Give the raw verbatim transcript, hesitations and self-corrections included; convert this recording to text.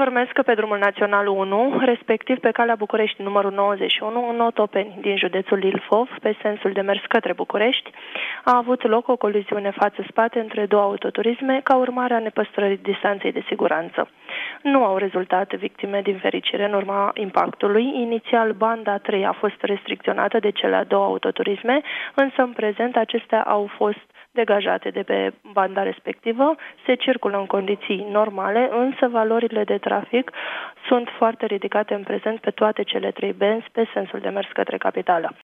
informez că pe drumul național unu, respectiv pe calea București numărul nouăzeci și unu, în Otopeni, din județul Ilfov, pe sensul de mers către București, a avut loc o coliziune față-spate între două autoturisme ca urmare a nepăstrării distanței de siguranță. Nu au rezultat victime din fericire în urma impactului. Inițial, banda a trei a fost restricționată de cele două autoturisme, însă în prezent acestea au fost degajate de pe banda respectivă, se circulă în condiții normale, însă valorile de trafic sunt foarte ridicate în prezent pe toate cele trei benzi pe sensul de mers către capitală.